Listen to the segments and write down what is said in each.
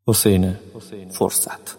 حسین فرصت.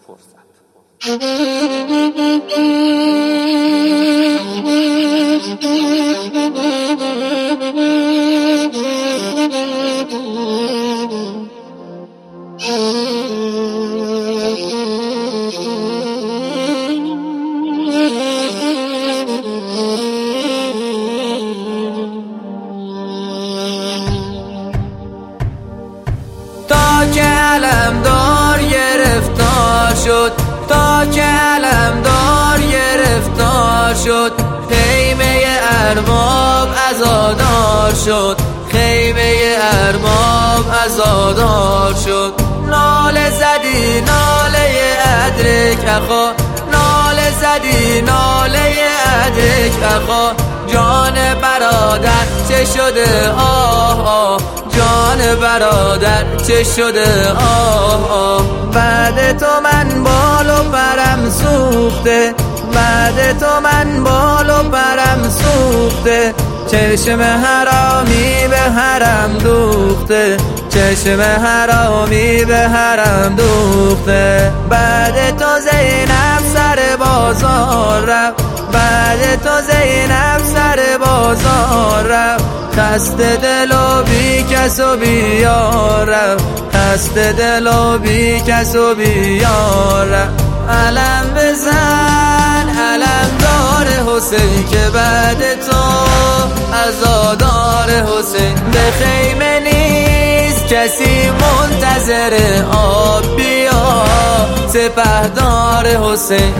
تا که علمدار گرفتار شد، تا که علمدار گرفتار شد، خیمه ارباب عزادار شد، خیمه ارباب عزادار شد. ناله زدی ناله ادرک اخا، ناله زدی ناله ادرک اخا، جان برادر چه شده آه آه، جان برادر چه شده آه آه. بعد تو من بال و پرم سوخته، بعد تو من بال و پرم سوخته، چشم حرامی به حرم دوخته، چشم حرامی به حرم دوخته. بعد تو زینب سر بازار رفت، بعد تو زینب سر بازار رفت، خسته دل و بی کس و بی یار رفت، خسته دل و بی کس و بی یار رفت. علم بزن علمدار حسین که بعد تو عزادار حسین، به خیمه نیست کسی منتظر آب بیا، سپهدار حسین.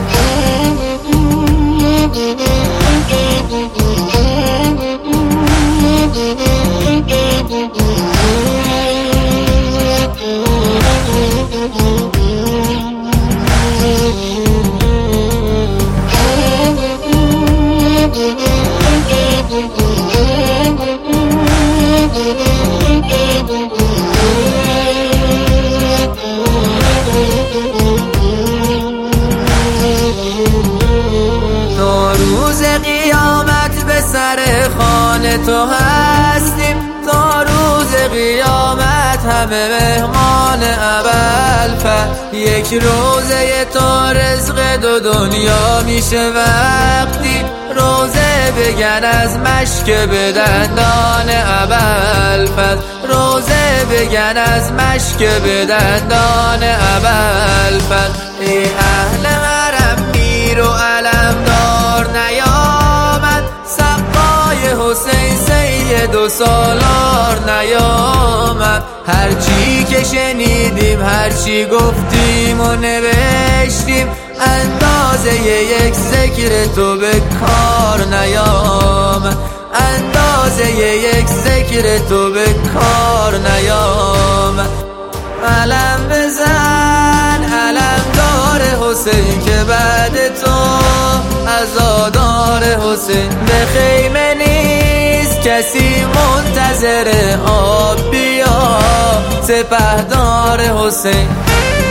قیامت به سر خانه تو هستیم، تا روز قیامت همه مهمان ابوالفضل. یک روزه تو رزق دو دنیا میشه وقتی روزه بگن از مشک به دندان ابوالفضل، روزه بگن از مشک به دندان ابوالفضل. ای اهل حرم میر و علمدار نیامد، سقای حسین سید و سالار نیامد. هرچی که شنیدیم هرچی گفتیم و نوشتیم، اندازه یک ذکر تو به کار نیامد، اندازه یک ذکر تو به کار نیامد. علم بزن علمدار حسین که بعد تو عزادار حسین، به خیمه نیست کسی منتظر آب بیا، سپهدار حسین.